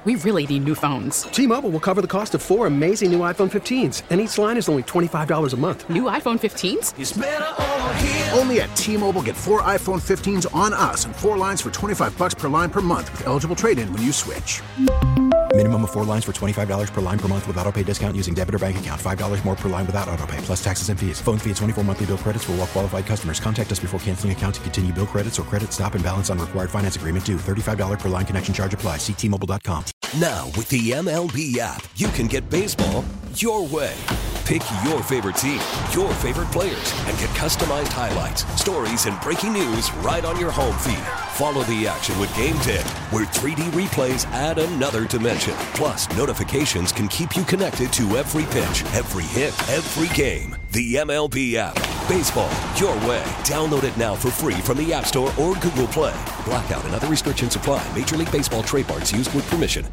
We really need new phones. T-Mobile will cover the cost of 4 amazing new iPhone 15s, and each line is only $25 a month. New iPhone 15s? It's better over here. Only at T-Mobile, get 4 iPhone 15s on us and 4 lines for $25 per line per month with eligible trade-in when you switch. Minimum of 4 lines for $25 per line per month with autopay discount using debit or bank account. $5 more per line without autopay, plus taxes and fees. Phone fee at 24 monthly bill credits for well-qualified customers. Contact us before canceling account to continue bill credits or credit stop and balance on required finance agreement due. $35 per line connection charge applies. See T-Mobile.com. Now, with the MLB app, you can get baseball your way. Pick your favorite team, your favorite players, and get customized highlights, stories, and breaking news right on your home feed. Follow the action with Game Day, where 3D replays add another dimension. Plus, notifications can keep you connected to every pitch, every hit, every game. The MLB app. Baseball your way. Download it now for free from the App Store or Google Play. Blackout and other restrictions apply. Major League Baseball trademarks used with permission.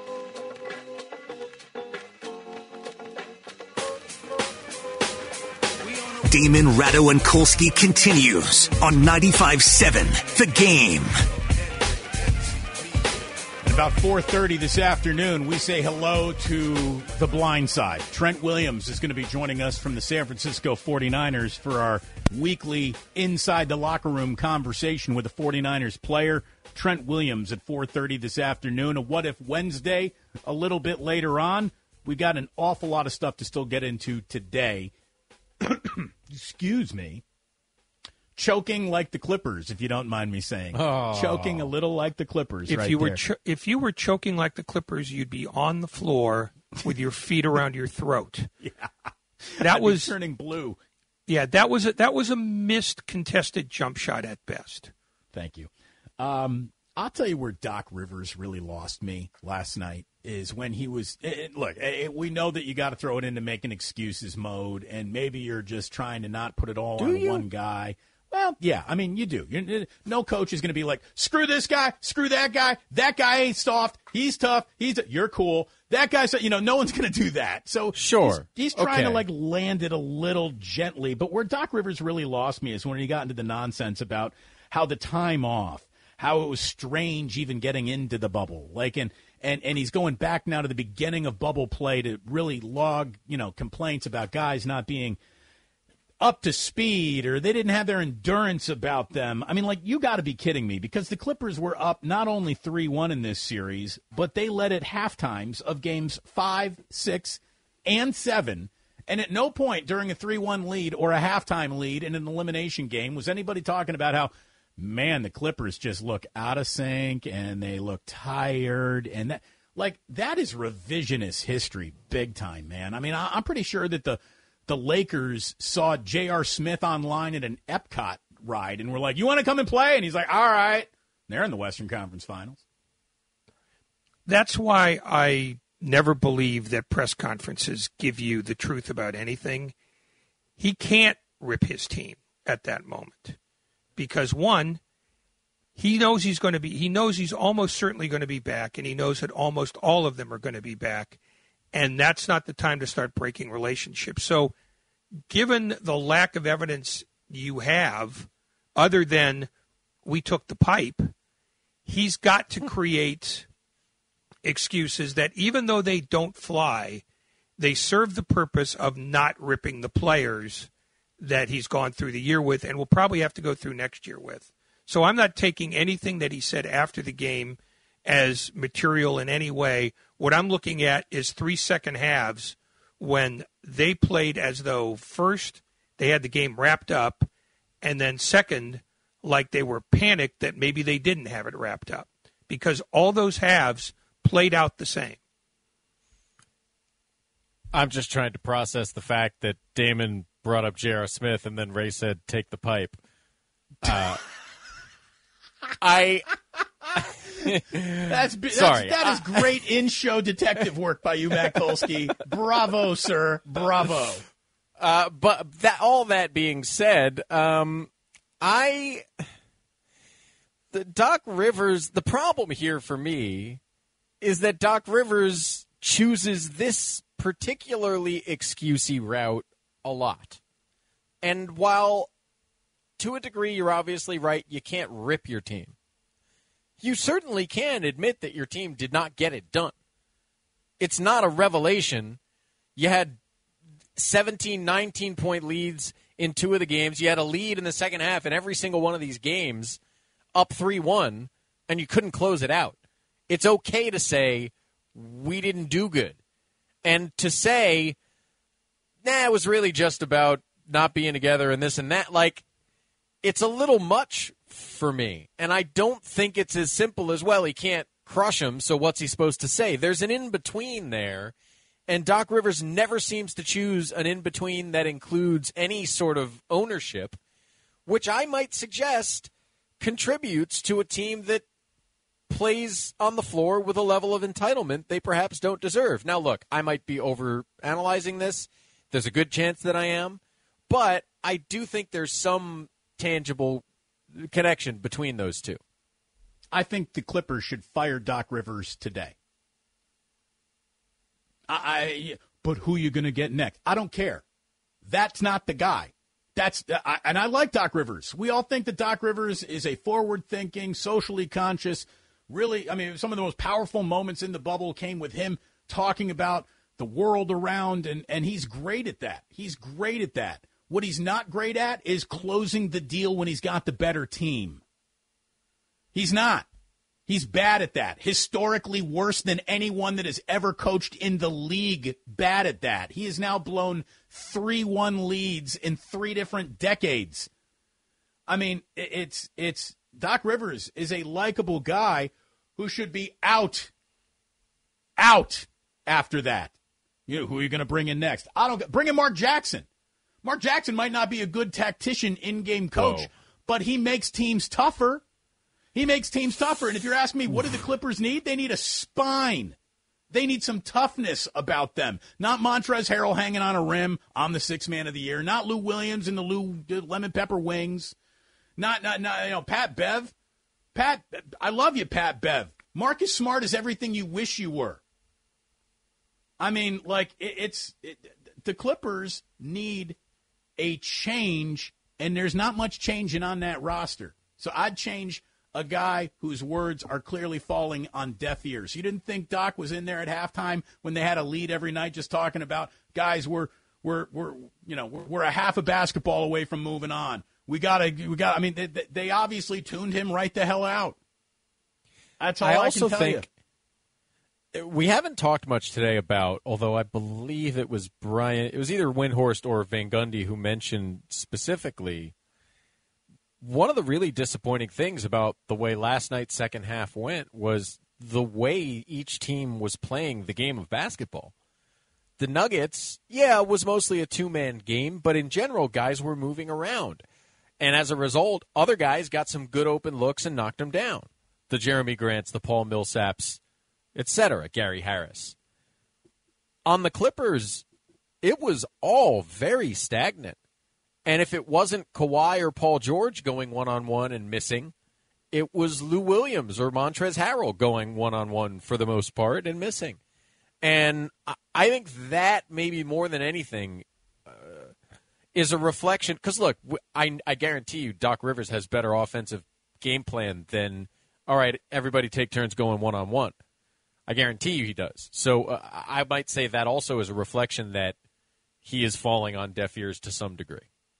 Damon, Ratto, and Kolsky continues on 95.7 The Game. At about 4:30 this afternoon, we say hello to the blind side. Trent Williams is going to be joining us from the San Francisco 49ers for our weekly Inside the Locker Room conversation with a 49ers player. Trent Williams at 4:30 this afternoon. A What If Wednesday a little bit later on. We've got an awful lot of stuff to still get into today. Excuse me. Choking like the Clippers, if you don't mind me saying. Oh. Choking a little like the Clippers right there. If you were choking like the Clippers, you'd be on the floor with your feet around your throat. Yeah. That was turning blue. Yeah, that was a missed contested jump shot at best. Thank you. I'll tell you where Doc Rivers really lost me last night is when he was look, we know that you got to throw it into making excuses mode, and maybe you're just trying to not put it all on one guy. Well, yeah, I mean, you do. No coach is going to be like, screw this guy, screw that guy ain't soft, he's tough, you're cool. That guy's, no one's going to do that. So sure, he's trying to land it a little gently. But where Doc Rivers really lost me is when he got into the nonsense about how the time off, how it was strange even getting into the bubble. And he's going back now to the beginning of bubble play to really log, complaints about guys not being up to speed or they didn't have their endurance about them. I mean, you got to be kidding me, because the Clippers were up not only 3-1 in this series, but they led at halftimes of games 5, 6, and 7. And at no point during a 3-1 lead or a halftime lead in an elimination game was anybody talking about how, man, the Clippers just look out of sync and they look tired. And that is revisionist history big time, man. I mean, I'm pretty sure that the Lakers saw J.R. Smith online at an Epcot ride and were like, you want to come and play? And he's like, all right. They're in the Western Conference Finals. That's why I never believe that press conferences give you the truth about anything. He can't rip his team at that moment. Because, one, he knows he's almost certainly going to be back, and he knows that almost all of them are going to be back, and that's not the time to start breaking relationships. So, given the lack of evidence you have, other than we took the pipe, he's got to create excuses that, even though they don't fly, they serve the purpose of not ripping the players that he's gone through the year with and will probably have to go through next year with. So I'm not taking anything that he said after the game as material in any way. What I'm looking at is 3 second halves when they played as though first they had the game wrapped up, and then second, like they were panicked that maybe they didn't have it wrapped up, because all those halves played out the same. I'm just trying to process the fact that Damon brought up J.R. Smith, and then Ray said, take the pipe. Sorry. That is great in-show detective work by you, Matt Kolsky. Bravo, sir. Bravo. But all that being said, Doc Rivers, the problem here for me is that Doc Rivers chooses this particularly excusey route a lot. And while to a degree you're obviously right, you can't rip your team, you certainly can admit that your team did not get it done. It's not a revelation. You had 17, 19-point leads in 2 of the games. You had a lead in the second half in every single one of these games, up 3-1, and you couldn't close it out. It's okay to say, we didn't do good. And to say, it was really just about not being together and this and that, like, it's a little much for me. And I don't think it's as simple as, well, he can't crush him, so what's he supposed to say? There's an in-between there, and Doc Rivers never seems to choose an in-between that includes any sort of ownership, which I might suggest contributes to a team that plays on the floor with a level of entitlement they perhaps don't deserve. Now, look, I might be over-analyzing this. There's a good chance that I am. But I do think there's some tangible connection between those two. I think the Clippers should fire Doc Rivers today. But who are you going to get next? I don't care. That's not the guy. And I like Doc Rivers. We all think that Doc Rivers is a forward-thinking, socially conscious, really, some of the most powerful moments in the bubble came with him talking about the world around, and he's great at that. He's great at that. What he's not great at is closing the deal when he's got the better team. He's not. He's bad at that. Historically worse than anyone that has ever coached in the league. Bad at that. He has now blown 3-1 leads in 3 different decades. It's Doc Rivers is a likable guy who should be out after that. Who are you going to bring in next? Bring in Mark Jackson. Mark Jackson might not be a good tactician, in-game coach, but he makes teams tougher. And if you're asking me, what do the Clippers need? They need a spine. They need some toughness about them. Not Montrezl Harrell hanging on a rim. I'm the 6th man of the year. Not Lou Williams and the lemon pepper wings. Not Pat Bev. Pat, I love you, Pat Bev. Marcus Smart is everything you wish you were. The Clippers need a change, and there's not much changing on that roster. So I'd change a guy whose words are clearly falling on deaf ears. You didn't think Doc was in there at halftime when they had a lead every night just talking about, guys, we're a half a basketball away from moving on. They obviously tuned him right the hell out. That's all I can tell you. We haven't talked much today about, although I believe it was either Windhorst or Van Gundy who mentioned specifically, one of the really disappointing things about the way last night's second half went was the way each team was playing the game of basketball. The Nuggets, it was mostly a 2-man game, but in general, guys were moving around. And as a result, other guys got some good open looks and knocked them down. The Jeremy Grants, the Paul Millsaps, etc., Gary Harris. On the Clippers, it was all very stagnant. And if it wasn't Kawhi or Paul George going one-on-one and missing, it was Lou Williams or Montrezl Harrell going one-on-one for the most part and missing. And I think that maybe more than anything is a reflection. Because, look, I guarantee you Doc Rivers has better offensive game plan than, all right, everybody take turns going one-on-one. I guarantee you he does. So I might say that also is a reflection that he is falling on deaf ears to some degree.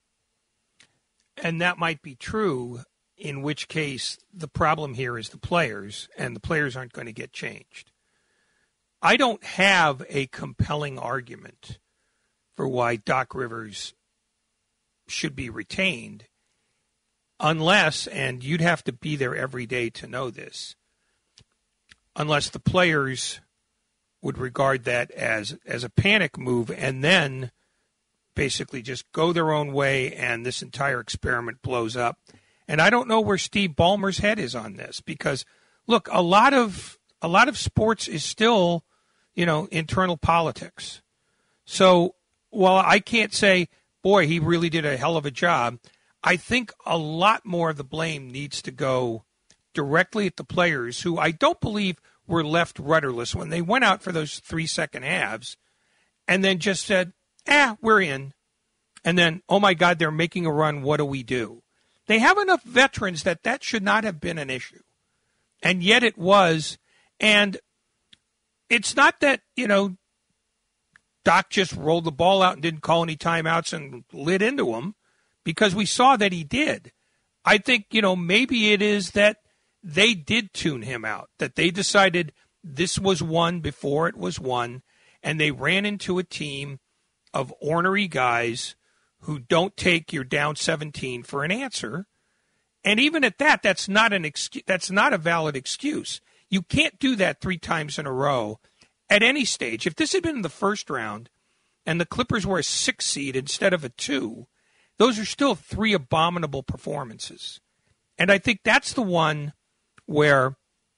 And that might be true, in which case the problem here is the players, and the players aren't going to get changed. I don't have a compelling argument for why Doc Rivers should be retained unless, and you'd have to be there every day to know this, unless the players would regard that as a panic move and then basically just go their own way and this entire experiment blows up. And I don't know where Steve Ballmer's head is on this because, look, a lot of sports is still, internal politics. So while I can't say, boy, he really did a hell of a job, I think a lot more of the blame needs to go directly at the players who I don't believe were left rudderless when they went out for those 3 second halves and then just said, we're in. And then, oh, my God, they're making a run. What do we do? They have enough veterans that should not have been an issue. And yet it was. And it's not that, Doc just rolled the ball out and didn't call any timeouts and lit into him, because we saw that he did. I think, maybe it is that they did tune him out, that they decided this was one before it was one, and they ran into a team of ornery guys who don't take your down 17 for an answer. And even at that, that's not an excuse. That's not a valid excuse. You can't do that 3 times in a row at any stage. If this had been in the first round and the Clippers were a 6 seed instead of a 2, those are still 3 abominable performances. And I think that's the one where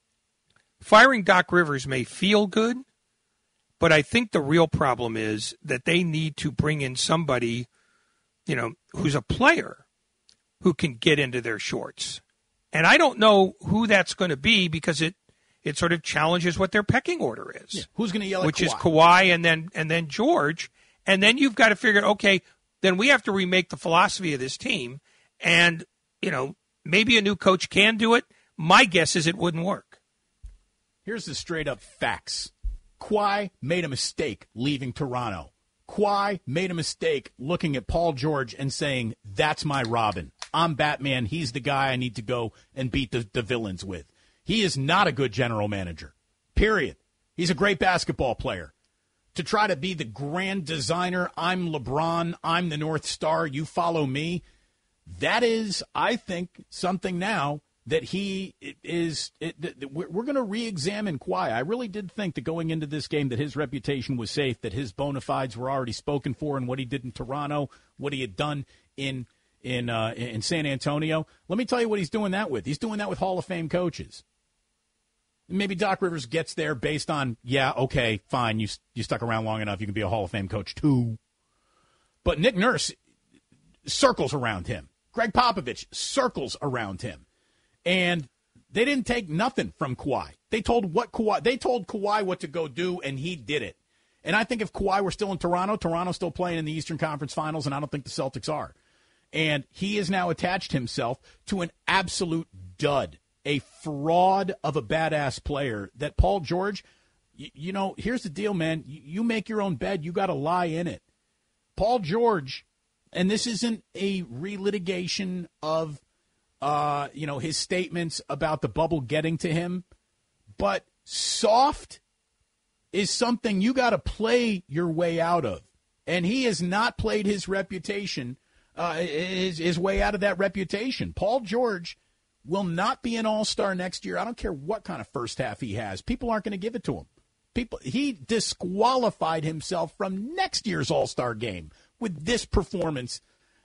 firing Doc Rivers may feel good, but I think the real problem is that they need to bring in somebody, who's a player who can get into their shorts. And I don't know who that's going to be, because it sort of challenges what their pecking order is. Yeah. Who's going to yell at which Kawhi? Is Kawhi and then George. And then you've got to figure, okay, then we have to remake the philosophy of this team. And, maybe a new coach can do it. My guess is it wouldn't work. Here's the straight-up facts. Kawhi made a mistake leaving Toronto. Kawhi made a mistake looking at Paul George and saying, that's my Robin. I'm Batman. He's the guy I need to go and beat the villains with. He is not a good general manager, period. He's a great basketball player. To try to be the grand designer, I'm LeBron, I'm the North Star, you follow me, that is, I think, something now that he is we're going to re-examine Kawhi. I really did think that going into this game that his reputation was safe, that his bona fides were already spoken for, and what he did in Toronto, what he had done in San Antonio. Let me tell you what he's doing that with. He's doing that with Hall of Fame coaches. Maybe Doc Rivers gets there based on, yeah, okay, fine, you stuck around long enough, you can be a Hall of Fame coach too. But Nick Nurse circles around him. Greg Popovich circles around him. And they didn't take nothing from Kawhi. They told Kawhi what to go do, and he did it. And I think if Kawhi were still in Toronto, Toronto's still playing in the Eastern Conference Finals, and I don't think the Celtics are. And he has now attached himself to an absolute dud, a fraud of a badass player that Paul George, here's the deal, man. You make your own bed. You got to lie in it. Paul George, and this isn't a relitigation of his statements about the bubble getting to him, but soft is something you got to play your way out of. And he has not played his reputation, his way out of that reputation. Paul George will not be an all-star next year. I don't care what kind of first half he has. People aren't going to give it to him. He disqualified himself from next year's all-star game with this performance.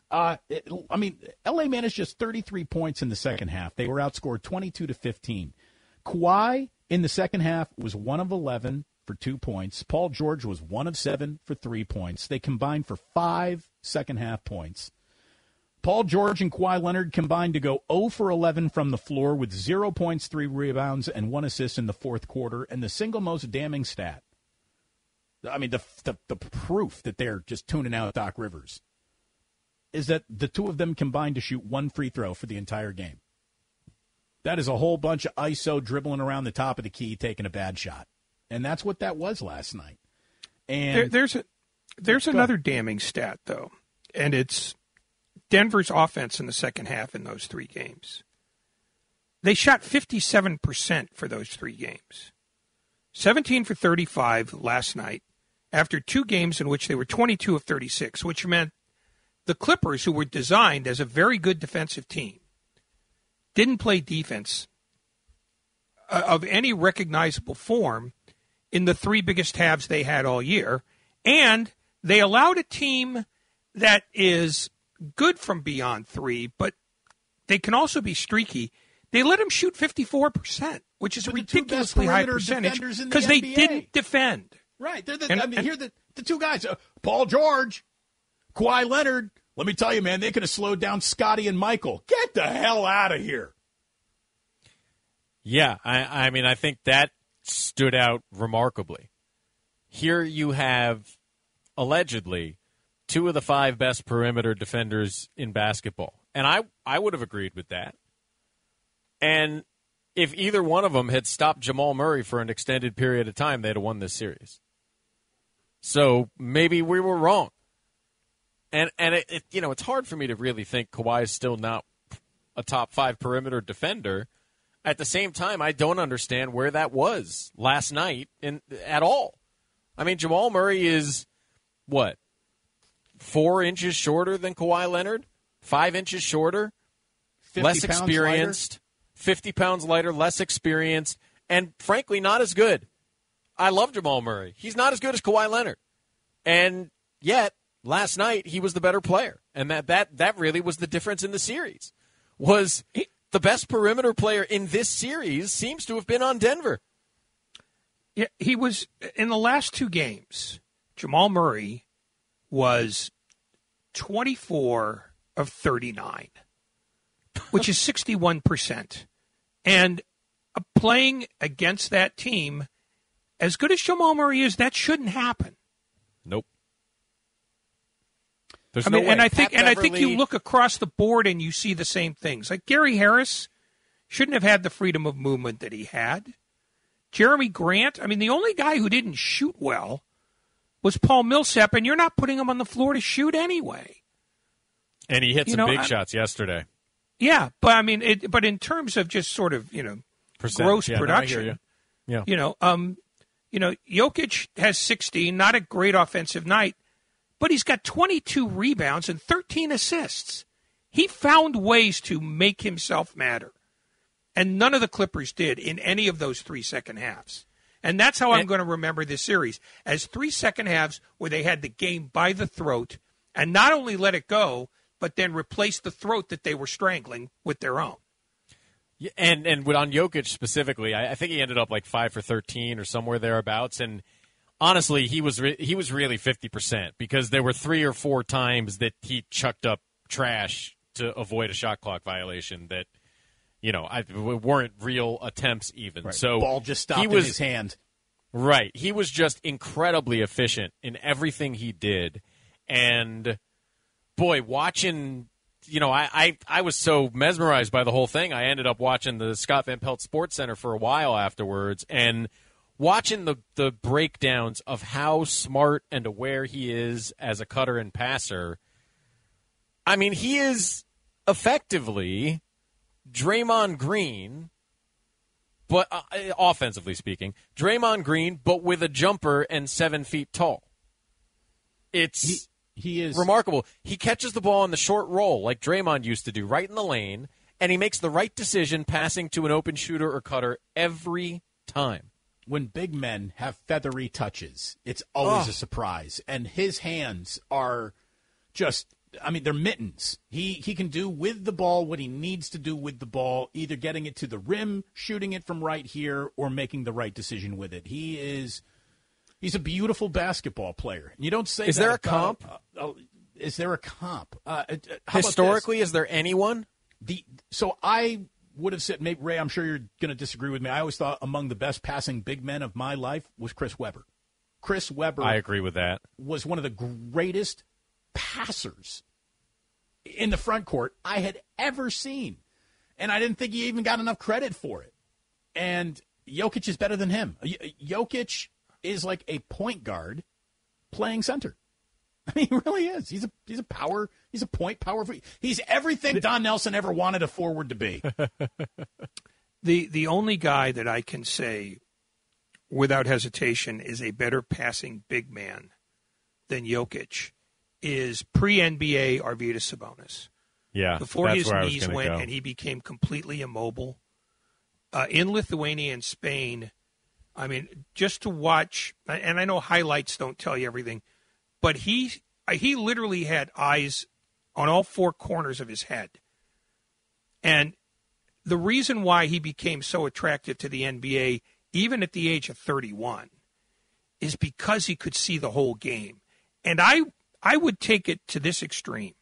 L.A. managed just 33 points in the second half. They were outscored 22-15. Kawhi in the second half was 1 of 11 for 2 points. Paul George was 1 of 7 for 3 points. They combined for 5 second-half points. Paul George and Kawhi Leonard combined to go 0 for 11 from the floor with 0 points, 3 rebounds, and 1 assist in the fourth quarter. And the single most damning stat, the proof that they're just tuning out Doc Rivers, is that the two of them combined to shoot 1 free throw for the entire game. That is a whole bunch of ISO dribbling around the top of the key, taking a bad shot. And that's what that was last night. And there's another damning stat, though, and it's Denver's offense in the second half in those 3 games. They shot 57% for those 3 games. 17 for 35 last night after 2 games in which they were 22 of 36, which meant the Clippers, who were designed as a very good defensive team, didn't play defense of any recognizable form in the 3 biggest halves they had all year. And they allowed a team that is good from beyond 3, but they can also be streaky. They let them shoot 54%, which is a ridiculously high percentage because they didn't defend. Right. Here are the 2 guys, Paul George, Kawhi Leonard. Let me tell you, man, they could have slowed down Scotty and Michael. Get the hell out of here. Yeah, I think that stood out remarkably. Here you have, allegedly, 2 of the 5 best perimeter defenders in basketball. And I would have agreed with that. And if either one of them had stopped Jamal Murray for an extended period of time, they'd have won this series. So maybe we were wrong. And it's hard for me to really think Kawhi is still not a top 5 perimeter defender. At the same time, I don't understand where that was last night at all. I mean, Jamal Murray is, 4 inches shorter than Kawhi Leonard? 5 inches shorter? Less experienced. 50 pounds lighter, less experienced, and frankly, not as good. I love Jamal Murray. He's not as good as Kawhi Leonard. And yet, last night, he was the better player. And that really was the difference in the series. Was the best perimeter player in this series seems to have been on Denver. Yeah, he was, in the last 2 games, Jamal Murray was 24 of 39, which is 61%. And playing against that team, as good as Jamal Murray is, that shouldn't happen. Nope. And I think you look across the board and you see the same things. Like Gary Harris shouldn't have had the freedom of movement that he had. Jeremy Grant, the only guy who didn't shoot well was Paul Millsap, and you're not putting him on the floor to shoot anyway. And he hit some big shots yesterday. Yeah, but but in terms of just sort of, gross production, Jokic has 16, not a great offensive night, but he's got 22 rebounds and 13 assists. He found ways to make himself matter, and none of the Clippers did in any of those 3 second halves. And that's how I'm going to remember this series, as 3 second halves where they had the game by the throat and not only let it go, but then replace the throat that they were strangling with their own. Yeah, and on Jokic specifically, I think he ended up like 5 for 13 or somewhere thereabouts. And honestly, he was really 50%, because there were 3 or 4 times that he chucked up trash to avoid a shot clock violation that, weren't real attempts even. Right. So ball just stopped in his hand. Right. He was just incredibly efficient in everything he did. And boy, watching, I was so mesmerized by the whole thing. I ended up watching the Scott Van Pelt Sports Center for a while afterwards, and watching the breakdowns of how smart and aware he is as a cutter and passer. He is effectively Draymond Green, but offensively speaking, Draymond Green, but with a jumper and 7 feet tall. He is remarkable. He catches the ball on the short roll like Draymond used to do, right in the lane, and he makes the right decision passing to an open shooter or cutter every time. When big men have feathery touches, it's always a surprise. And his hands are just, they're mittens. He can do with the ball what he needs to do with the ball, either getting it to the rim, shooting it from right here, or making the right decision with it. He's a beautiful basketball player. You don't say. Is there a comp? Is there a comp? Historically, is there anyone? So I would have said, maybe Ray, I'm sure you're going to disagree with me. I always thought among the best passing big men of my life was Chris Webber. Chris Webber, I agree with that, was one of the greatest passers in the front court I had ever seen, and I didn't think he even got enough credit for it. And Jokic is better than him. Jokic is like a point guard playing center. He really is. He's a point power. He's everything Don Nelson ever wanted a forward to be. The only guy that I can say without hesitation is a better passing big man than Jokic is pre-NBA Arvydas Sabonis. Yeah, before his knees went and he became completely immobile. In Lithuania and Spain, just to watch, and I know highlights don't tell you everything, but he literally had eyes on all 4 corners of his head. And the reason why he became so attractive to the NBA, even at the age of 31, is because he could see the whole game. And I would take it to this extreme.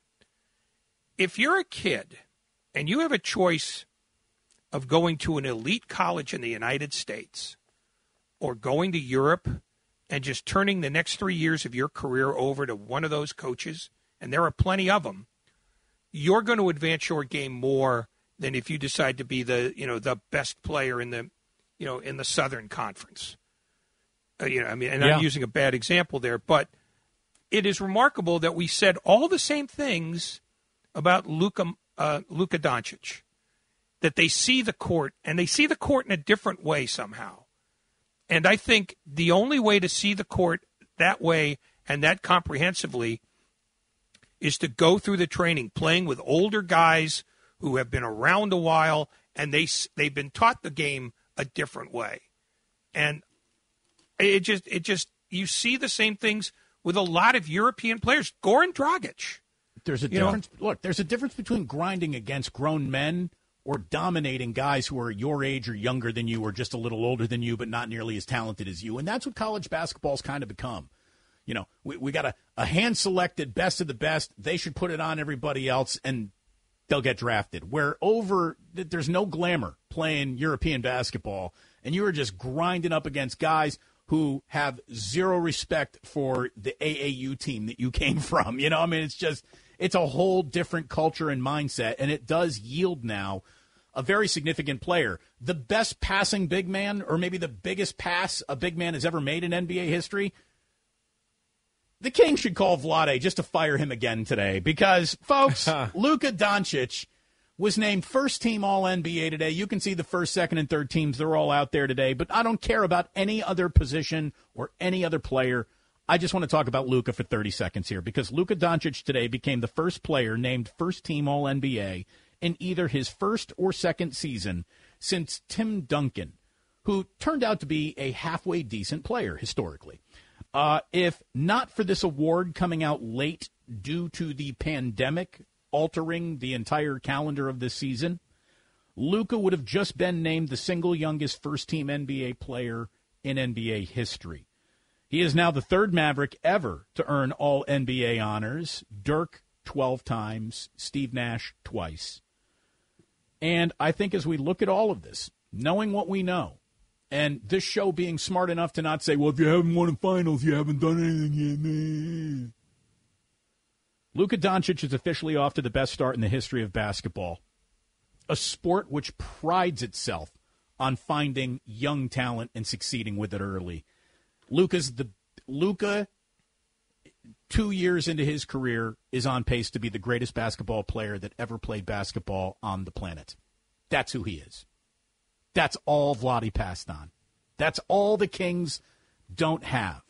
If you're a kid and you have a choice of going to an elite college in the United States or going to Europe and just turning the next 3 years of your career over to one of those coaches, and there are plenty of them, you're going to advance your game more than if you decide to be the best player in the Southern Conference. I'm using a bad example there, but it is remarkable that we said all the same things about Luka Doncic, that they see the court, and they see the court in a different way somehow. And I think the only way to see the court that way and that comprehensively is to go through the training, playing with older guys who have been around a while, and they've been taught the game a different way. And it just you see the same things with a lot of European players. Goran Dragic. There's a difference. Look, there's a difference between grinding against grown men or dominating guys who are your age or younger than you or just a little older than you but not nearly as talented as you. And that's what college basketball's kind of become. We got a hand-selected best of the best. They should put it on everybody else, and they'll get drafted. There's no glamour playing European basketball, and you are just grinding up against guys who have zero respect for the AAU team that you came from. It's a whole different culture and mindset, and it does yield now a very significant player. The best passing big man, or maybe the biggest pass a big man has ever made in NBA history, the Kings should call Vlade just to fire him again today because, folks, Luka Doncic was named first-team All-NBA today. You can see the first, second, and third teams. They're all out there today. But I don't care about any other position or any other player. I just want to talk about Luka for 30 seconds here because Luka Doncic today became the first player named first-team All-NBA in either his first or second season since Tim Duncan, who turned out to be a halfway decent player historically. If not for this award coming out late due to the pandemic altering the entire calendar of this season, Luka would have just been named the single youngest first-team NBA player in NBA history. He is now the third Maverick ever to earn All-NBA honors. Dirk 12 times, Steve Nash twice. And I think as we look at all of this, knowing what we know, and this show being smart enough to not say, well, if you haven't won a finals, you haven't done anything yet. Luka Doncic is officially off to the best start in the history of basketball, a sport which prides itself on finding young talent and succeeding with it early. Luka, 2 years into his career, is on pace to be the greatest basketball player that ever played basketball on the planet. That's who he is. That's all Vlade passed on. That's all the Kings don't have.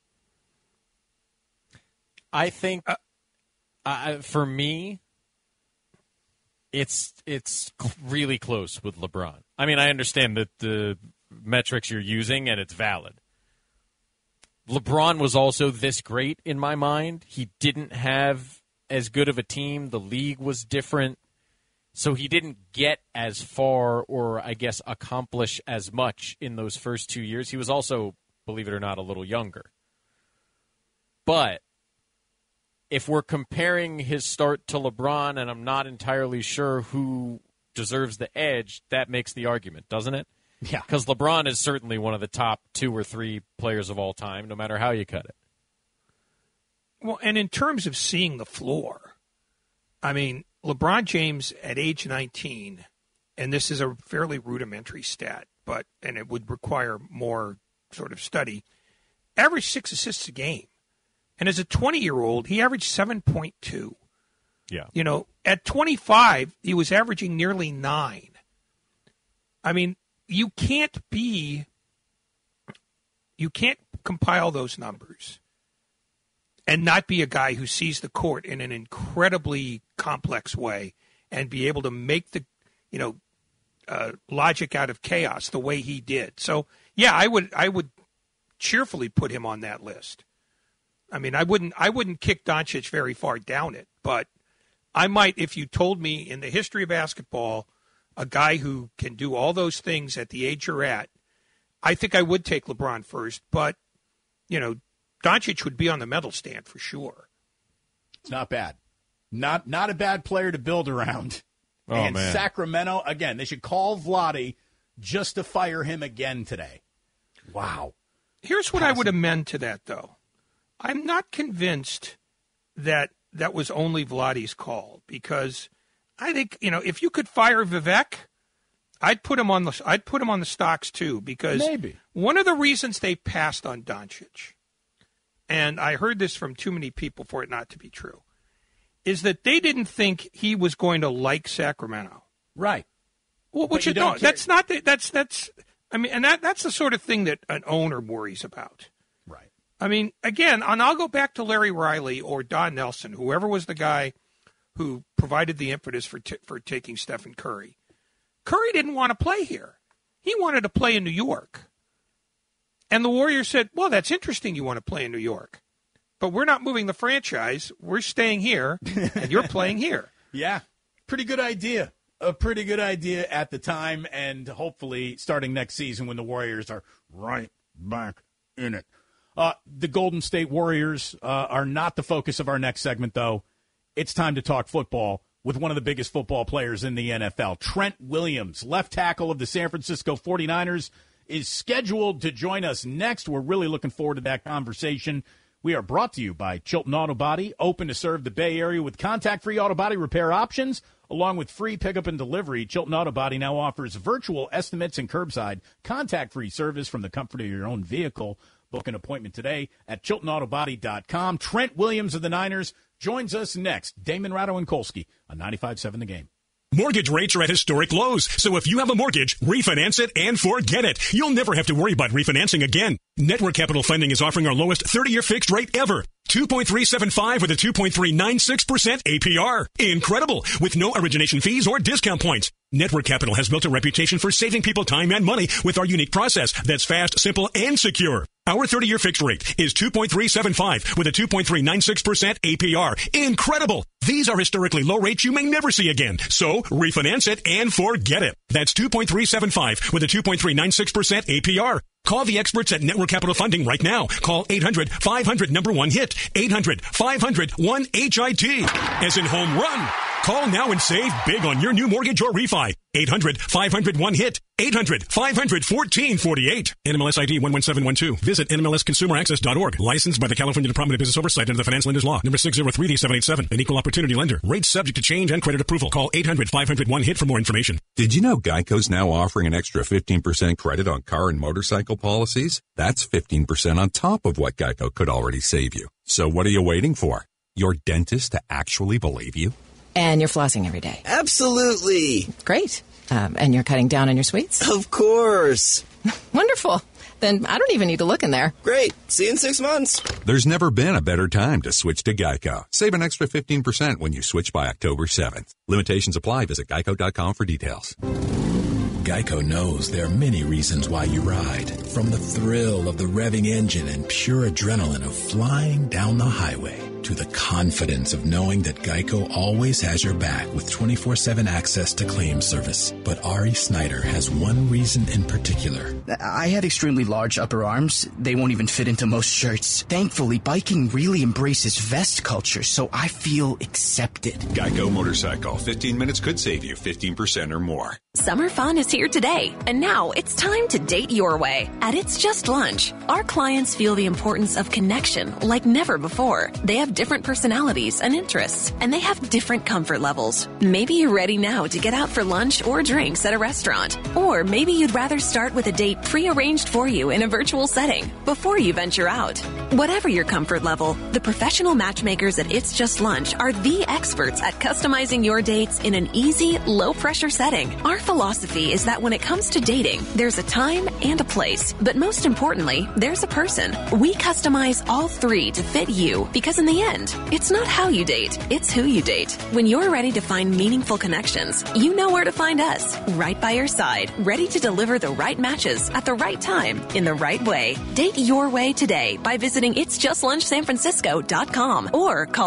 I think, for me, it's really close with LeBron. I mean, I understand that the metrics you're using, and it's valid. LeBron was also this great in my mind. He didn't have as good of a team. The league was different. So he didn't get as far or, I guess, accomplish as much in those first 2 years. He was also, believe it or not, a little younger. But if we're comparing his start to LeBron, and I'm not entirely sure who deserves the edge, that makes the argument, doesn't it? Yeah. Because LeBron is certainly one of the top 2 or 3 players of all time, no matter how you cut it. Well, and in terms of seeing the floor, I mean, LeBron James at age 19, and this is a fairly rudimentary stat, and it would require more sort of study, averaged 6 assists a game. And as a 20-year-old, he averaged 7.2. Yeah. At 25, he was averaging nearly 9. I mean, you can't compile those numbers and not be a guy who sees the court in an incredibly complex way and be able to make the, logic out of chaos the way he did. So, yeah, I would cheerfully put him on that list. I mean, I wouldn't kick Doncic very far down it, but I might, if you told me in the history of basketball, a guy who can do all those things at the age you're at, I think I would take LeBron first, but, Doncic would be on the medal stand for sure. It's not bad. Not a bad player to build around. Oh, and man. Sacramento, again, they should call Vlade just to fire him again today. Wow. Here's what I would amend to that, though. I'm not convinced that was only Vlade's call, because I think, if you could fire Vivek, I'd put him on the stocks too, because maybe one of the reasons they passed on Doncic, and I heard this from too many people for it not to be true, is that they didn't think he was going to like Sacramento. Right. Well, which you don't. That's not. That's. I mean, and that's the sort of thing that an owner worries about. Right. I mean, again, and I'll go back to Larry Riley or Don Nelson, whoever was the guy who provided the impetus for taking Stephen Curry. Curry didn't want to play here. He wanted to play in New York. And the Warriors said, well, that's interesting you want to play in New York. But we're not moving the franchise. We're staying here, and you're playing here. Yeah. Pretty good idea. A pretty good idea at the time, and hopefully starting next season when the Warriors are right back in it. The Golden State Warriors are not the focus of our next segment, though. It's time to talk football with one of the biggest football players in the NFL. Trent Williams, left tackle of the San Francisco 49ers, is scheduled to join us next. We're really looking forward to that conversation. We are brought to you by Chilton Auto Body, open to serve the Bay Area with contact-free auto body repair options, along with free pickup and delivery. Chilton Auto Body now offers virtual estimates and curbside contact-free service from the comfort of your own vehicle. Book an appointment today at ChiltonAutoBody.com. Trent Williams of the Niners joins us next. Damon Ratto and Kolsky on 95.7 The Game. Mortgage rates are at historic lows, so if you have a mortgage, refinance it and forget it. You'll never have to worry about refinancing again. Network Capital Funding is offering our lowest 30-year fixed rate ever. 2.375 with a 2.396% APR. Incredible, with no origination fees or discount points. Network Capital has built a reputation for saving people time and money with our unique process that's fast, simple, and secure. Our 30-year fixed rate is 2.375 with a 2.396% APR. Incredible! These are historically low rates you may never see again. So, refinance it and forget it. That's 2.375 with a 2.396% APR. Call the experts at Network Capital Funding right now. Call 800-500-1-HIT. 800-500-1-HIT. As in home run. Call now and save big on your new mortgage or refi. 800-500-1-HIT. 800-500-1448. NMLS ID 11712. Visit NMLSConsumerAccess.org. Licensed by the California Department of Business Oversight under the Finance Lenders Law. Number 603D787. An equal opportunity lender. Rates subject to change and credit approval. Call 800-500-1-HIT for more information. Did you know Geico's now offering an extra 15% credit on car and motorcycle policies? That's 15% on top of what Geico could already save you. So what are you waiting for? Your dentist to actually believe you? And you're flossing every day. Absolutely. Great. And you're cutting down on your sweets? Of course. Wonderful. Then I don't even need to look in there. Great. See you in 6 months. There's never been a better time to switch to Geico. Save an extra 15% when you switch by October 7th. Limitations apply. Visit geico.com for details. Geico knows there are many reasons why you ride. From the thrill of the revving engine and pure adrenaline of flying down the highway, to the confidence of knowing that Geico always has your back with 24/7 access to claim service. But Ari Snyder has one reason in particular. I had extremely large upper arms. They won't even fit into most shirts. Thankfully, biking really embraces vest culture, so I feel accepted. Geico Motorcycle. 15 minutes could save you 15% or more. Summer fun is here today, and now it's time to date your way. At It's Just Lunch, our clients feel the importance of connection like never before. They have different personalities and interests, and they have different comfort levels. Maybe you're ready now to get out for lunch or drinks at a restaurant, or maybe you'd rather start with a date pre-arranged for you in a virtual setting before you venture out. Whatever your comfort level, the professional matchmakers at It's Just Lunch are the experts at customizing your dates in an easy, low-pressure setting. Our philosophy is that when it comes to dating, there's a time and a place, but most importantly, there's a person. We customize all three to fit you, because in the end, it's not how you date, it's who you date. When you're ready to find meaningful connections, you know where to find us, right by your side, ready to deliver the right matches at the right time, in the right way. Date your way today by visiting itsjustlunchsanfrancisco.com or call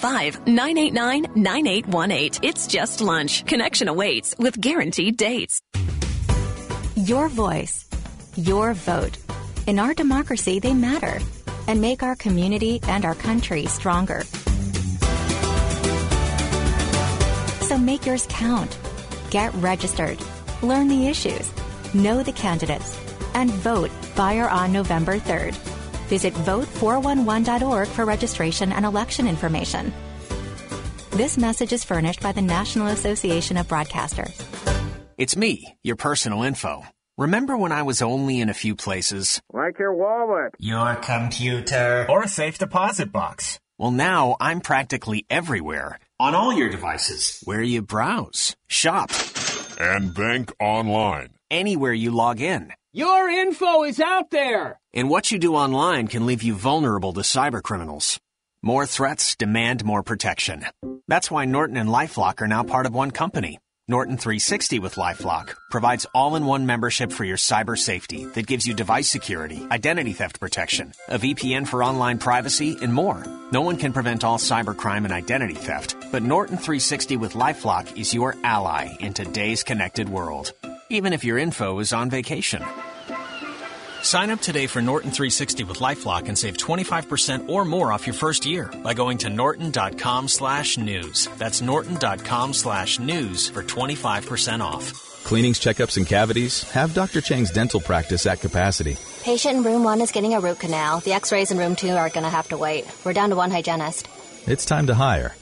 415-989-9818. It's Just Lunch. Connection awaits with guaranteed dates. Your voice, your vote. In our democracy, they matter and make our community and our country stronger. So make yours count. Get registered. Learn the issues. Know the candidates. And vote by or on November 3rd. Visit vote411.org for registration and election information. This message is furnished by the National Association of Broadcasters. It's me, your personal info. Remember when I was only in a few places? Like your wallet, your computer, or a safe deposit box. Well, now I'm practically everywhere. On all your devices. Where you browse, shop, and bank online. Anywhere you log in. Your info is out there! And what you do online can leave you vulnerable to cybercriminals. More threats demand more protection. That's why Norton and LifeLock are now part of one company. Norton 360 with LifeLock provides all-in-one membership for your cyber safety that gives you device security, identity theft protection, a VPN for online privacy, and more. No one can prevent all cybercrime and identity theft, but Norton 360 with LifeLock is your ally in today's connected world, even if your info is on vacation. Sign up today for Norton 360 with LifeLock and save 25% or more off your first year by going to norton.com/news. That's norton.com/news for 25% off. Cleanings, checkups, and cavities? Have Dr. Chang's dental practice at capacity. Patient in room 1 is getting a root canal. The x-rays in room 2 are going to have to wait. We're down to one hygienist. It's time to hire.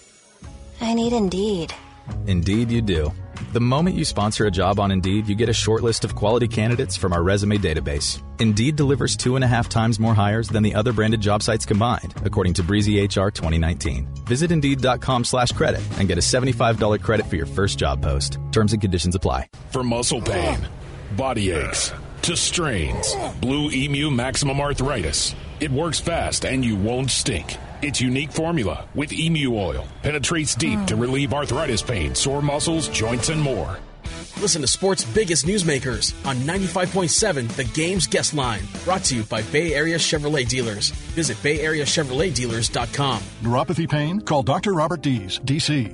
I need Indeed. Indeed you do. The moment you sponsor a job on Indeed, you get a short list of quality candidates from our resume database. Indeed delivers 2.5 times more hires than the other branded job sites combined, according to Breezy HR 2019. Visit Indeed.com/credit and get a $75 credit for your first job post. Terms and conditions apply. For muscle pain, body aches, to strains, Blue Emu Maximum Arthritis. It works fast and you won't stink. Its unique formula with emu oil penetrates deep to relieve arthritis pain, sore muscles, joints, and more. Listen to sports' biggest newsmakers on 95.7 The Game's Guest Line. Brought to you by Bay Area Chevrolet Dealers. Visit BayAreaChevroletDealers.com. Neuropathy pain? Call Dr. Robert Dees, DC,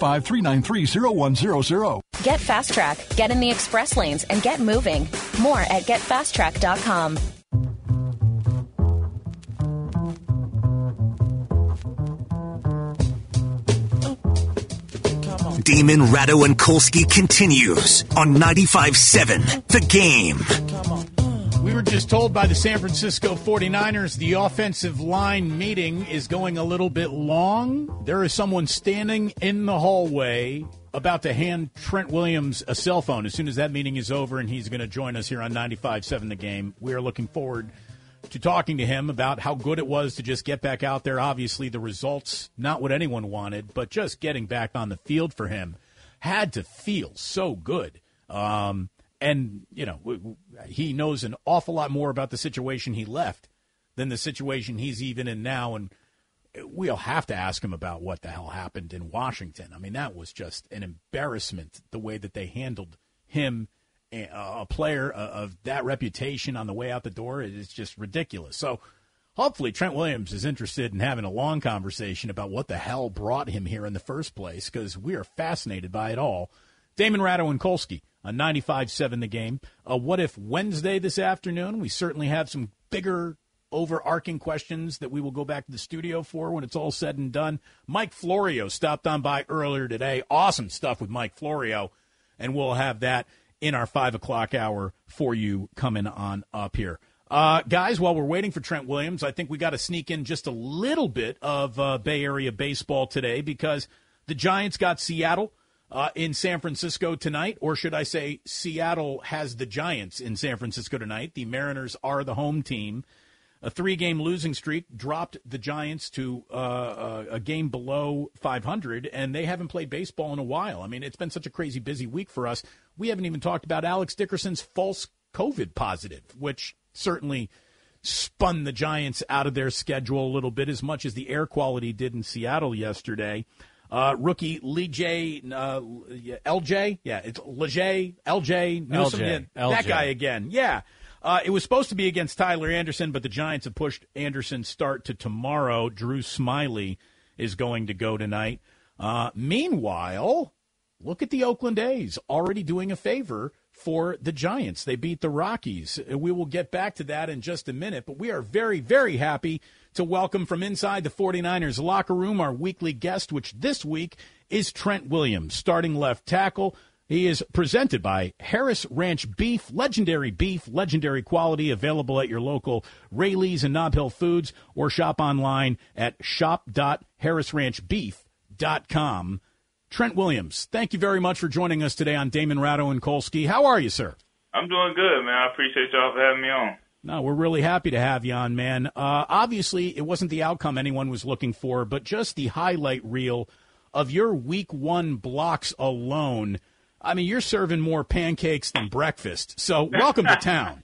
925-393-0100. Get Fast Track, get in the express lanes, and get moving. More at GetFastTrack.com. Damon, Ratto, and Kolsky continues on 95.7 The Game. We were just told by the San Francisco 49ers the offensive line meeting is going a little bit long. There is someone standing in the hallway about to hand Trent Williams a cell phone as soon as that meeting is over, and he's going to join us here on 95.7 The Game. We are looking forward to talking to him about how good it was to just get back out there. Obviously, the results, not what anyone wanted, but just getting back on the field for him had to feel so good. And, you know, he knows an awful lot more about the situation he left than the situation he's even in now. And we'll have to ask him about what the hell happened in Washington. I mean, that was just an embarrassment, the way that they handled him. A player of that reputation on the way out the door is just ridiculous. So hopefully Trent Williams is interested in having a long conversation about what the hell brought him here in the first place, because we are fascinated by it all. Damon, Ratto, and Kolsky on 95.7 The Game. What if Wednesday this afternoon? We certainly have some bigger overarching questions that we will go back to the studio for when it's all said and done. Mike Florio stopped on by earlier today. Awesome stuff with Mike Florio, and we'll have that in our 5 o'clock hour for you coming on up here. Guys, while we're waiting for Trent Williams, I think we got to sneak in just a little bit of Bay Area baseball today, because the Giants got Seattle in San Francisco tonight, or should I say Seattle has the Giants in San Francisco tonight. The Mariners are the home team. A 3-game losing streak dropped the Giants to a game below 500, and they haven't played baseball in a while. I mean, it's been such a crazy busy week for us. We haven't even talked about Alex Dickerson's false COVID positive, which certainly spun the Giants out of their schedule a little bit, as much as the air quality did in Seattle yesterday. Rookie LJ Newsome. That guy again. Yeah. It was supposed to be against Tyler Anderson, but the Giants have pushed Anderson's start to tomorrow. Drew Smyly is going to go tonight. Meanwhile, look at the Oakland A's already doing a favor for the Giants. They beat the Rockies. We will get back to that in just a minute, but we are very, very happy to welcome from inside the 49ers locker room our weekly guest, which this week is Trent Williams, starting left tackle. He is presented by Harris Ranch Beef, legendary quality, available at your local Rayleigh's and Nob Hill Foods, or shop online at shop.harrisranchbeef.com. DraftKings.com. Trent Williams, thank you very much for joining us today on Damon Ratto and Kolsky. How are you, sir? I'm doing good, man. I appreciate y'all for having me on. No, we're really happy to have you on, man. Obviously, it wasn't the outcome anyone was looking for, but just the highlight reel of your Week 1 blocks alone. I mean, you're serving more pancakes than breakfast. So welcome to town.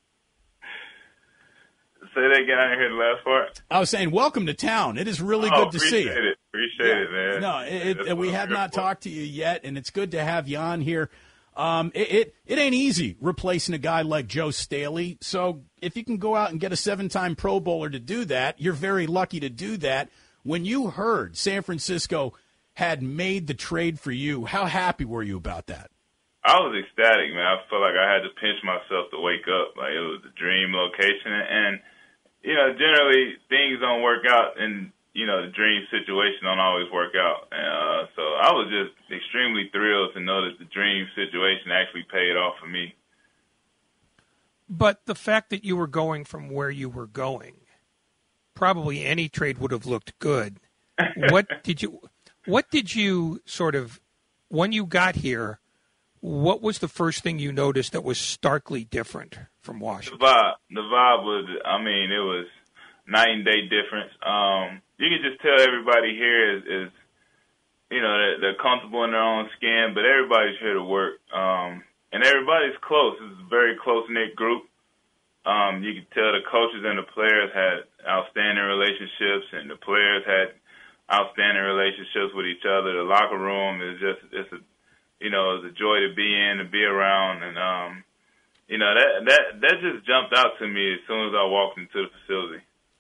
Say that again. I didn't hear the last part. I was saying welcome to town. It is really good to see you. Appreciate it, man. No, we have not talked to you yet, and it's good to have you on here. It ain't easy replacing a guy like Joe Staley. So if you can go out and get a 7-time Pro Bowler to do that, you're very lucky to do that. When you heard San Francisco had made the trade for you, how happy were you about that? I was ecstatic, man. I felt like I had to pinch myself to wake up. Like, it was a dream location. And, you know, generally things don't work out, and, you know, the dream situation don't always work out. So I was just extremely thrilled to know that the dream situation actually paid off for me. But the fact that you were going from where you were going, probably any trade would have looked good. What did you sort of, when you got here, what was the first thing you noticed that was starkly different from Washington? The vibe was, I mean, it was night and day difference. You can just tell everybody here is you know, they're comfortable in their own skin, but everybody's here to work. And everybody's close. It's a very close-knit group. You can tell the coaches and the players had outstanding relationships, and the players had outstanding relationships with each other. The locker room is it's a joy to be in, to be around, and you know, that just jumped out to me as soon as I walked into the facility.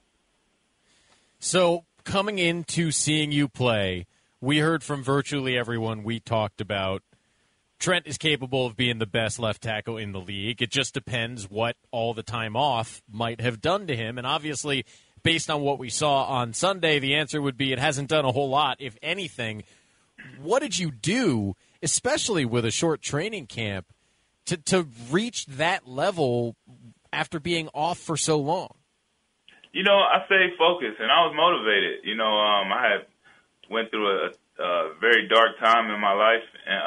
So coming into seeing you play, we heard from virtually everyone we talked about, Trent is capable of being the best left tackle in the league. It just depends what all the time off might have done to him. And obviously, based on what we saw on Sunday, the answer would be it hasn't done a whole lot, if anything. What did you do, especially with a short training camp, to reach that level after being off for so long? You know, I stayed focused, and I was motivated. You know, I had went through a very dark time in my life,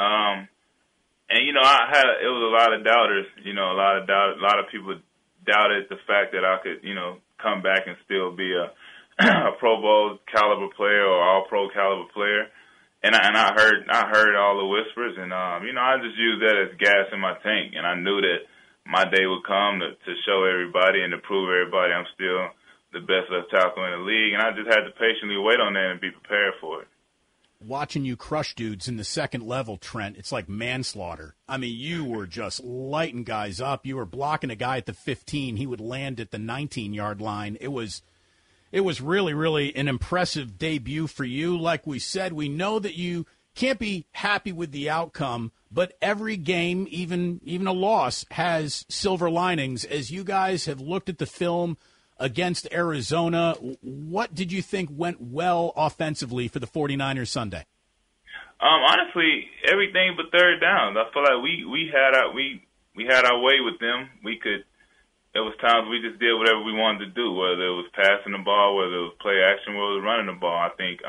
and you know, it was a lot of doubters. You know, a lot of people doubted the fact that I could, you know, come back and still be a Pro Bowl caliber player or All Pro caliber player. And I heard all the whispers, and you know, I just used that as gas in my tank, and I knew that my day would come to show everybody and to prove everybody I'm still the best left tackle in the league, and I just had to patiently wait on that and be prepared for it. Watching you crush dudes in the second level, Trent, it's like manslaughter. I mean, you were just lighting guys up. You were blocking a guy at the 15. He would land at the 19-yard line. It was really, really an impressive debut for you. Like we said, we know that you can't be happy with the outcome, but every game, even a loss, has silver linings. As you guys have looked at the film against Arizona, what did you think went well offensively for the 49ers Sunday? Honestly, everything but third downs. I feel like we had our way with them. There was times we just did whatever we wanted to do, whether it was passing the ball, whether it was play action, whether it was running the ball. I think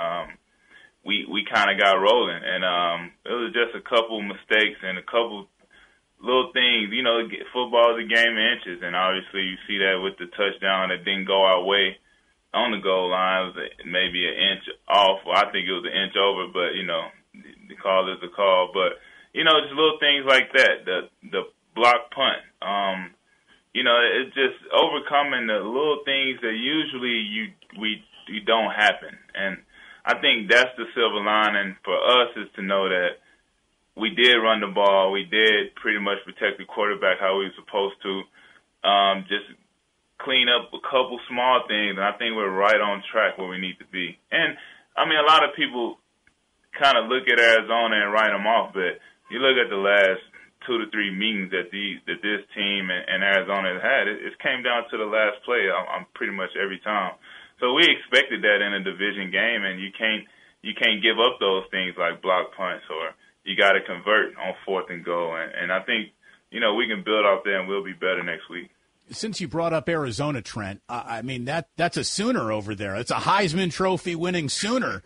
we kind of got rolling, and it was just a couple mistakes and a couple little things. You know, football is a game of inches, and obviously you see that with the touchdown that didn't go our way on the goal line. It was maybe an inch off. Well, I think it was an inch over, but, you know, the call is the call. But, you know, just little things like that, the block punt. You know, it's just overcoming the little things that usually you don't happen. And I think that's the silver lining for us, is to know that we did run the ball. We did pretty much protect the quarterback how we were supposed to. Just clean up a couple small things, and I think we're right on track where we need to be. And, I mean, a lot of people kind of look at Arizona and write them off, but you look at the last 2 to 3 meetings that this team and Arizona has had, it came down to the last play on pretty much every time. So we expected that in a division game, and you can't give up those things like block punts, or you got to convert on 4th and goal. And I think, you know, we can build off there and we'll be better next week. Since you brought up Arizona, Trent, I mean, that's a Sooner over there. It's a Heisman Trophy winning Sooner.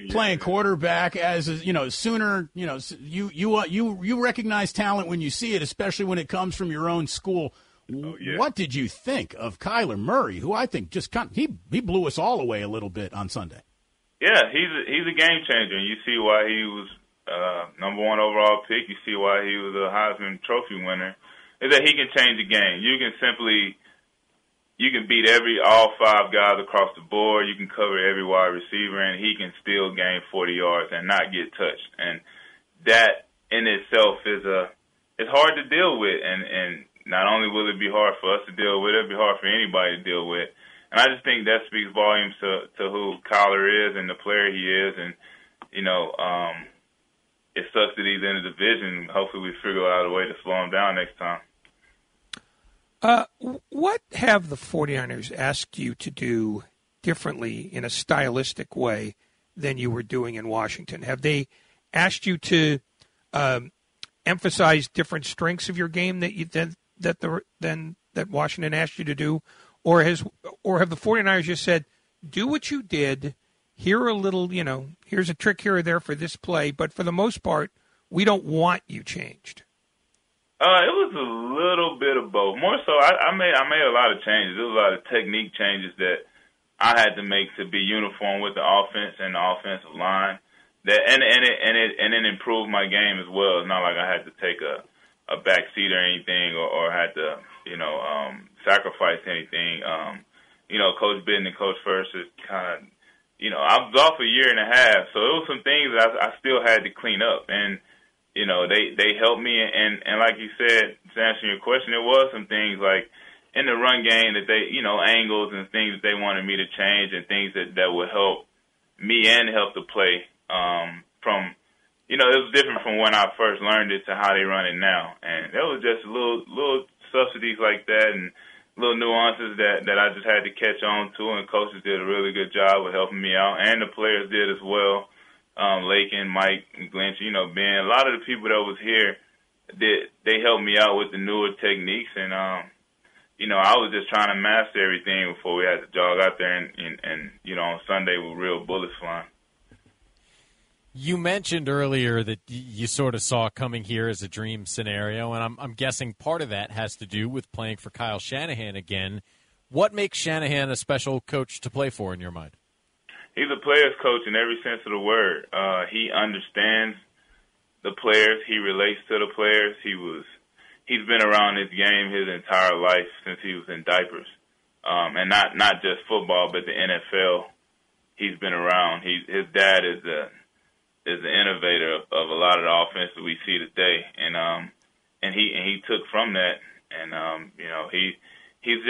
playing quarterback as sooner, you recognize talent when you see it, especially when it comes from your own school. Oh, yeah. What did you think of Kyler Murray, who I think he blew us all away a little bit on Sunday? Yeah, he's a game changer. You see why he was number 1 overall pick. You see why he was a Heisman Trophy winner. Is that he can change the game. You can beat all 5 guys across the board. You can cover every wide receiver, and he can still gain 40 yards and not get touched. And that in itself it's hard to deal with. And not only will it be hard for us to deal with, it'll be hard for anybody to deal with. And I just think that speaks volumes to who Kyler is and the player he is. And, it sucks that he's in the division. Hopefully we figure out a way to slow him down next time. What have the 49ers asked you to do differently in a stylistic way than you were doing in Washington? Have they asked you to emphasize different strengths of your game that Washington asked you to do, or have the 49ers just said, do what you did? Here a little, here's a trick here or there for this play, but for the most part, we don't want you changed. It was a little bit of both. More so, I made a lot of changes. There was a lot of technique changes that I had to make to be uniform with the offense and the offensive line. And it improved my game as well. It's not like I had to take a back seat or anything, or had to sacrifice anything. Coach Bitten and Coach First is kind of, I was off a year and a half, so it was some things that I still had to clean up. And they helped me, and like you said, to answer your question, there was some things like in the run game that they, angles and things that they wanted me to change, and things that would help me and help the play. It was different from when I first learned it to how they run it now, and there was just little subsidies like that and little nuances that I just had to catch on to, and coaches did a really good job of helping me out, and the players did as well. Lakin, Mike, Glench, Ben, a lot of the people that was here, they helped me out with the newer techniques, and I was just trying to master everything before we had to jog out there and on Sunday with real bullets flying. You mentioned earlier that you sort of saw coming here as a dream scenario, and I'm guessing part of that has to do with playing for Kyle Shanahan again. What makes Shanahan a special coach to play for in your mind? He's a player's coach in every sense of the word. He understands the players. He relates to the players. He's been around this game his entire life since he was in diapers, and not just football, but the NFL. He's been around. His dad is the innovator of a lot of the offense that we see today, and he took from that, and he's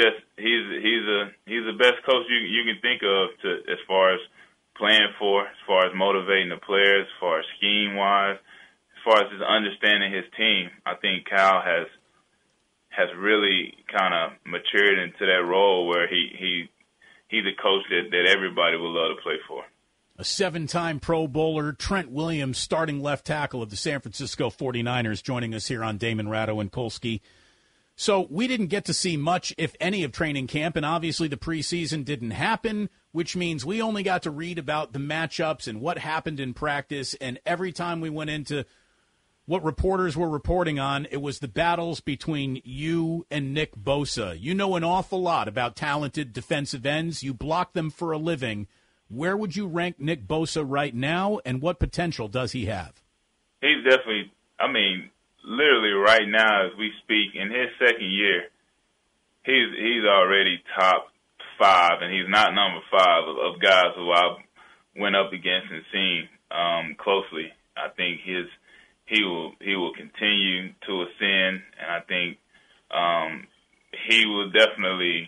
the best coach you can think of as far as playing for, as far as motivating the players, as far as scheme wise, as far as just understanding his team. I think Kyle has really kind of matured into that role where he's a coach that everybody would love to play for. A 7-time Pro Bowler, Trent Williams, starting left tackle of the San Francisco 49ers, joining us here on Damon Ratto and Kolsky. So we didn't get to see much, if any, of training camp, and obviously the preseason didn't happen, which means we only got to read about the matchups and what happened in practice, and every time we went into what reporters were reporting on, it was the battles between you and Nick Bosa. You know an awful lot about talented defensive ends. You block them for a living. Where would you rank Nick Bosa right now, and what potential does he have? He's definitely, literally right now as we speak, in his second year, he's already top 5, and he's not number 5 of guys who I went up against and seen closely. I think he will continue to ascend, and I think he will definitely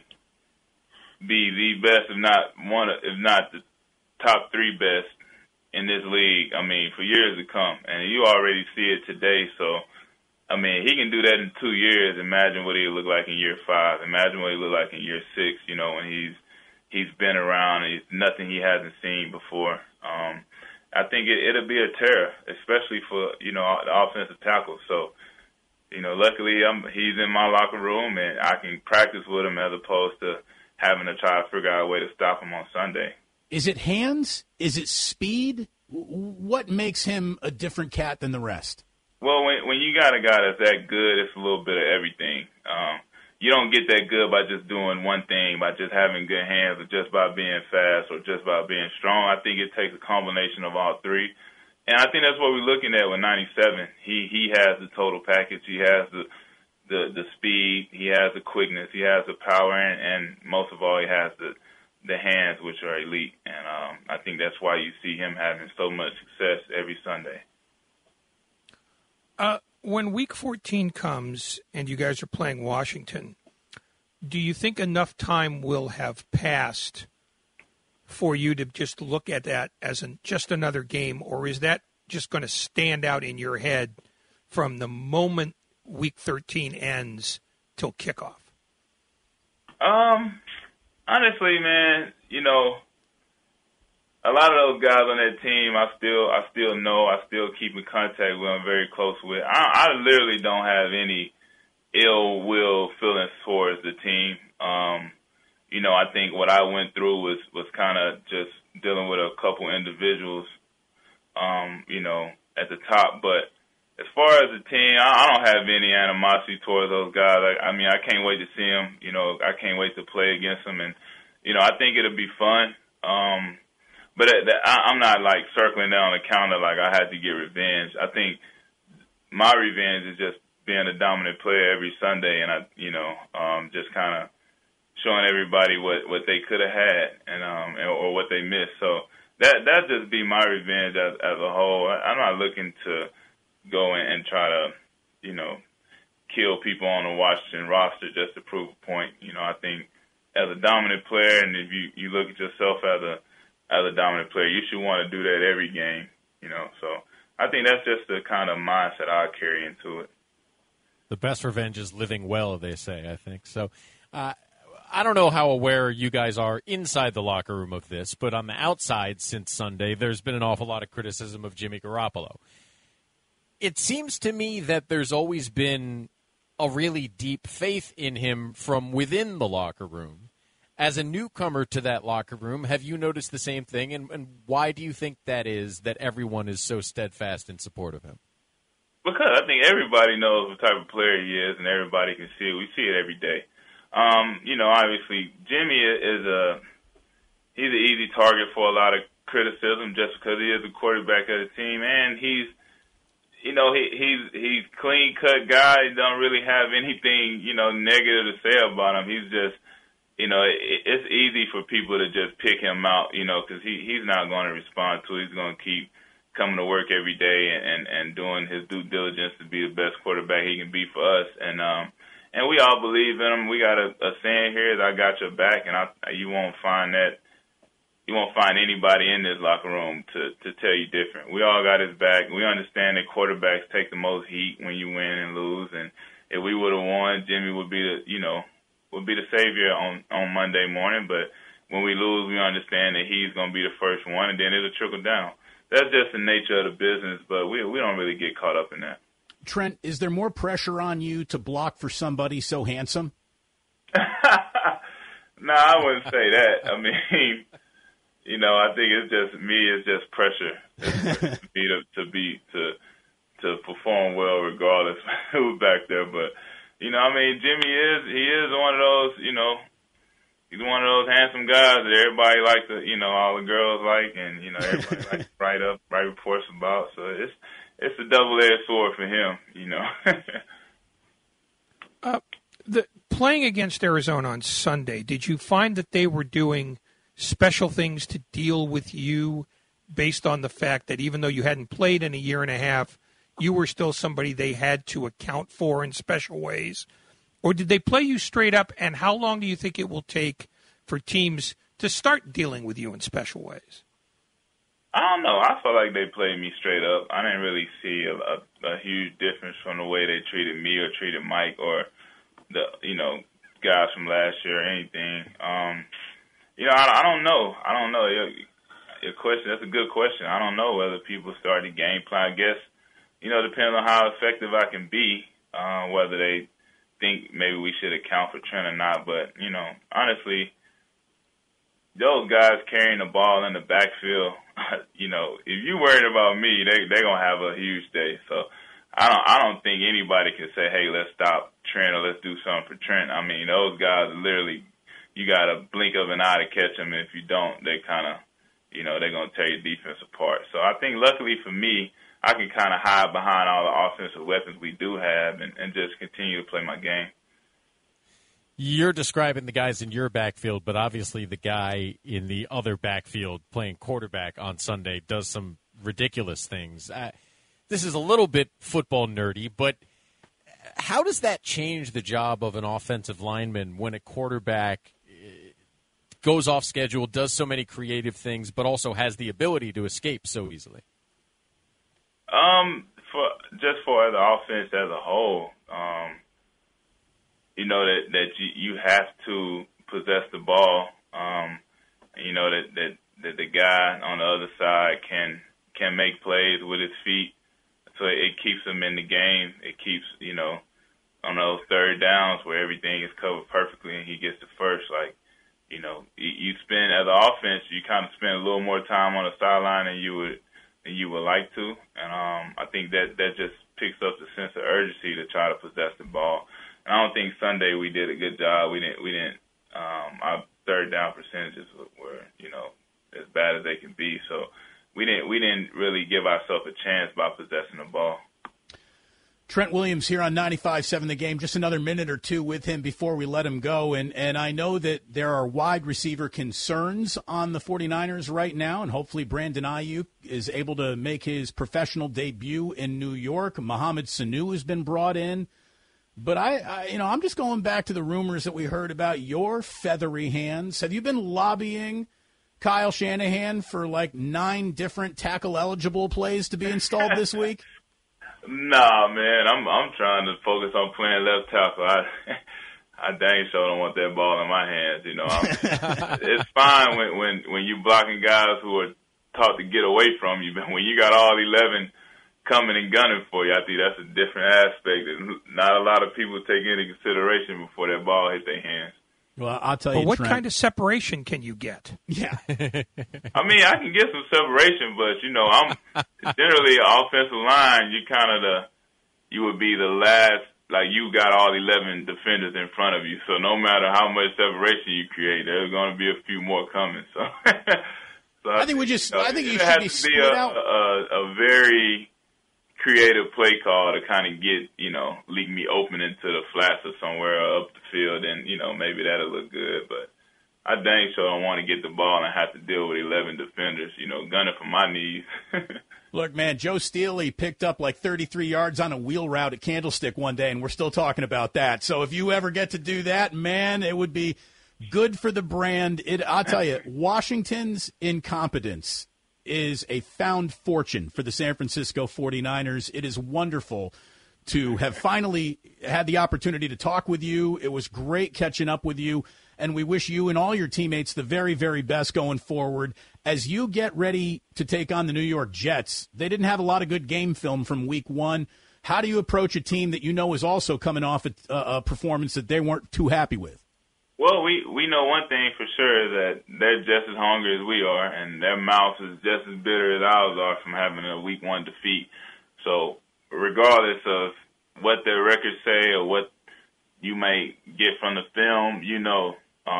be the best, if not the top 3 best in this league, for years to come. And you already see it today. So, he can do that in 2 years. Imagine what he'll look like in year 5. Imagine what he'll look like in year 6, when he's been around and nothing he hasn't seen before. I think it'll be a terror, especially for, the offensive tackle. So, luckily he's in my locker room and I can practice with him as opposed to having to try to figure out a way to stop him on Sunday. Is it hands? Is it speed? What makes him a different cat than the rest? Well, when you got a guy that's that good, it's a little bit of everything. You don't get that good by just doing one thing, by just having good hands, or just by being fast, or just by being strong. I think it takes a combination of all three. And I think that's what we're looking at with 97. He has the total package. He has the speed. He has the quickness. He has the power, and most of all, he has the hands, which are elite. And I think that's why you see him having so much success every Sunday. When Week 14 comes and you guys are playing Washington, do you think enough time will have passed for you to just look at that as just another game, or is that just going to stand out in your head from the moment Week 13 ends till kickoff? Honestly, man, a lot of those guys on that team, I still know, I still keep in contact with, I'm very close with. I literally don't have any ill will feelings towards the team. I think what I went through was kind of just dealing with a couple individuals, at the top. But as far as the team, I don't have any animosity towards those guys. I can't wait to see them. I can't wait to play against them, and I think it'll be fun. But I'm not like circling down the counter like I had to get revenge. I think my revenge is just being a dominant player every Sunday, and just kind of showing everybody what they could have had or what they missed. So that just be my revenge as a whole. I'm not looking to go and try to kill people on the Washington roster just to prove a point. I think as a dominant player, and if you look at yourself as a dominant player, you should want to do that every game. So I think that's just the kind of mindset I carry into it. The best revenge is living well, they say, I think. So I don't know how aware you guys are inside the locker room of this, but on the outside since Sunday, there's been an awful lot of criticism of Jimmy Garoppolo. It seems to me that there's always been a really deep faith in him from within the locker room. As a newcomer to that locker room, have you noticed the same thing? And why do you think that is, that everyone is so steadfast in support of him? Because I think everybody knows what type of player he is, and everybody can see it. We see it every day. Obviously, Jimmy he's an easy target for a lot of criticism just because he is the quarterback of the team, and he's clean cut guy. He don't really have anything, negative to say about him. He's just, it's easy for people to just pick him out, because he's not going to respond to it. He's going to keep coming to work every day and doing his due diligence to be the best quarterback he can be for us. And we all believe in him. We got a saying here is "I got your back," and you won't find anybody in this locker room to tell you different. We all got his back. We understand that quarterbacks take the most heat when you win and lose, and if we would have won, Jimmy would be the savior on Monday morning. But when we lose, we understand that he's going to be the first one, and then it'll trickle down. That's just the nature of the business, but we don't really get caught up in that. Trent, is there more pressure on you to block for somebody so handsome? No, I wouldn't say that. I mean, I think it's just me. It's just pressure to perform well regardless of who's back there. But Jimmy is one of those. He's one of those handsome guys that everybody likes to, all the girls like, and everybody likes to write reports about. So it's a double-edged sword for him, Playing against Arizona on Sunday, did you find that they were doing special things to deal with you based on the fact that even though you hadn't played in a year and a half, you were still somebody they had to account for in special ways? Or did they play you straight up, and how long do you think it will take for teams to start dealing with you in special ways? I don't know. I felt like they played me straight up. I didn't really see a huge difference from the way they treated me or treated Mike or the guys from last year or anything. I don't know. I don't know. Your question, that's a good question. I don't know whether people started game plan. I guess, depending on how effective I can be, whether they think maybe we should account for Trent or not. But, honestly, those guys carrying the ball in the backfield, you know, if you worried about me, they're going to have a huge day. So I don't think anybody can say, hey, let's stop Trent or let's do something for Trent. I mean, those guys literally, you got a blink of an eye to catch them. If you don't, they kind of, you know, they're going to tear your defense apart. So I think luckily for me, I can kind of hide behind all the offensive weapons we do have and just continue to play my game. You're describing the guys in your backfield, but obviously the guy in the other backfield playing quarterback on Sunday does some ridiculous things. This is a little bit football nerdy, but how does that change the job of an offensive lineman when a quarterback goes off schedule, does so many creative things, but also has the ability to escape so easily? For the offense as a whole, you know that you have to possess the ball. You know that the guy on the other side can make plays with his feet, so it keeps him in the game. It keeps, you know, on those third downs where everything is covered perfectly and he gets the first. Like, you know, you spend as an offense, you kind of spend a little more time on the sideline than you would like to, and I think that just picks up the sense of urgency to try to possess the ball. And I don't think Sunday we did a good job. We didn't. Our third down percentages were, you know, as bad as they can be. So we didn't really give ourselves a chance by possessing the ball. Trent Williams here on 95.7 The Game. Just another minute or two with him before we let him go. And I know that there are wide receiver concerns on the 49ers right now, and hopefully Brandon Ayuk is able to make his professional debut in New York. Mohamed Sanu has been brought in. But I'm just going back to the rumors that we heard about your feathery hands. Have you been lobbying Kyle Shanahan for like 9 different tackle-eligible plays to be installed this week? Nah, man, I'm trying to focus on playing left tackle. I dang sure don't want that ball in my hands. You know, it's fine when you blocking guys who are taught to get away from you, but when you got all 11 coming and gunning for you, I think that's a different aspect that not a lot of people take into consideration before that ball hit their hands. Well, I'll tell you, what Trent, kind of separation can you get? Yeah. I mean, I can get some separation, but, you know, I'm generally an offensive line. You would be the last, like you got all 11 defenders in front of you. So no matter how much separation you create, there's going to be a few more coming. So, I think you should be split out. A very creative play call to kind of get, you know, leak me open into the flats or somewhere up the field, and, you know, maybe that'll look good. But I dang sure don't want to get the ball and have to deal with 11 defenders, you know, gunning for my knees. Look, man, Joe Steele picked up like 33 yards on a wheel route at Candlestick one day, and we're still talking about that. So if you ever get to do that, man, it would be good for the brand. I'll tell you, Washington's incompetence is a found fortune for the San Francisco 49ers. It is wonderful to have finally had the opportunity to talk with you. It was great catching up with you, and we wish you and all your teammates the very, very best going forward. As you get ready to take on the New York Jets, they didn't have a lot of good game film from week 1. How do you approach a team that you know is also coming off a performance that they weren't too happy with? Well, we know one thing for sure, that they're just as hungry as we are, and their mouth is just as bitter as ours are from having a week 1 defeat. So regardless of what their records say or what you may get from the film, you know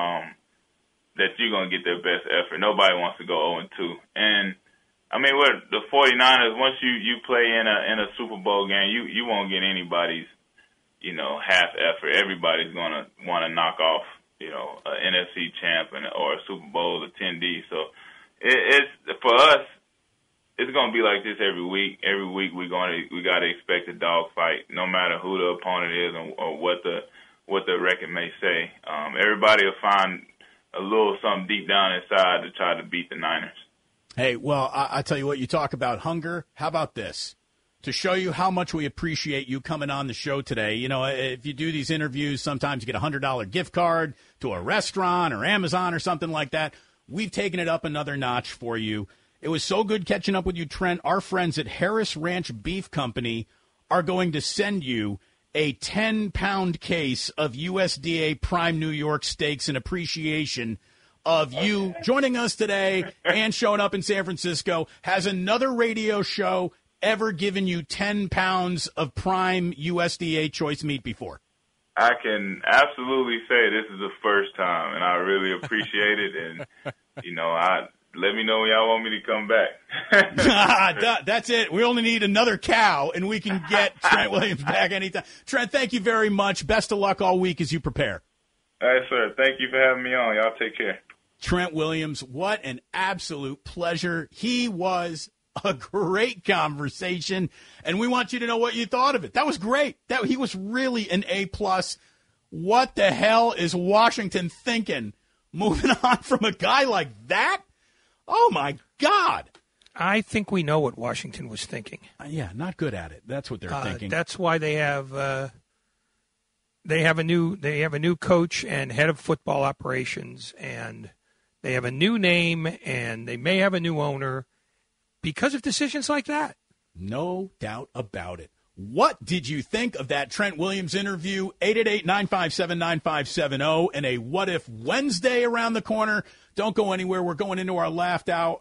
that you're going to get their best effort. Nobody wants to go 0-2. And, I mean, the 49ers, once you play in a Super Bowl game, you won't get anybody's, you know, half effort. Everybody's going to want to knock off, you know, an NFC champ or a Super Bowl attendee. So it's for us, it's going to be like this every week. Every week we got to expect a dogfight, no matter who the opponent is or what the record may say. Everybody will find a little something deep down inside to try to beat the Niners. Hey, well, I tell you what, you talk about hunger. How about this? To show you how much we appreciate you coming on the show today. You know, if you do these interviews, sometimes you get a $100 gift card to a restaurant or Amazon or something like that. We've taken it up another notch for you. It was so good catching up with you, Trent. Our friends at Harris Ranch Beef Company are going to send you a 10-pound case of USDA Prime New York steaks in appreciation of you joining us today and showing up in San Francisco. Has another radio show ever given you 10 pounds of prime USDA choice meat before? I can absolutely say this is the first time, and I really appreciate it. And, let me know when y'all want me to come back. That's it. We only need another cow, and we can get Trent Williams back anytime. Trent, thank you very much. Best of luck all week as you prepare. All right, sir. Thank you for having me on. Y'all take care. Trent Williams, what an absolute pleasure. He was a great conversation, and we want you to know what you thought of it. That was great. He was really an A+. What the hell is Washington thinking? Moving on from a guy like that? Oh, my God. I think we know what Washington was thinking. Yeah, not good at it. That's what they're thinking. That's why they have a new coach and head of football operations, and they have a new name, and they may have a new owner because of decisions like that. No doubt about it. What did you think of that Trent Williams interview? 888-957-9570 and a What If Wednesday around the corner. Don't go anywhere. We're going into our last hour.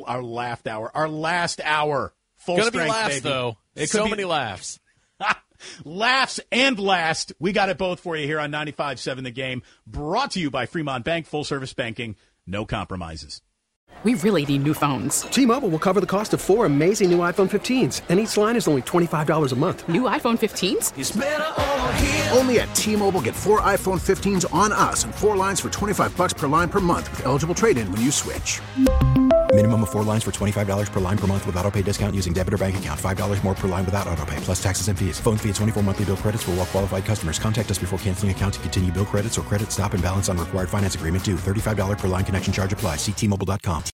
Full Gonna strength, be laughs, baby. though. Many laughs. Laughs and last. We got it both for you here on 95.7 The Game. Brought to you by Fremont Bank. Full service banking. No compromises. We really need new phones. T-Mobile will cover the cost of 4 amazing new iPhone 15s, and each line is only $25 a month. New iPhone 15s? It's better over here. Only at T-Mobile, get 4 iPhone 15s on us and 4 lines for $25 per line per month with eligible trade-in when you switch. Minimum of 4 lines for $25 per line per month with autopay discount using debit or bank account. $5 more per line without autopay, plus taxes and fees. Phone fee at 24 monthly bill credits for well-qualified customers. Contact us before canceling account to continue bill credits or credit stop and balance on required finance agreement due. $35 per line connection charge applies. See T-Mobile.com.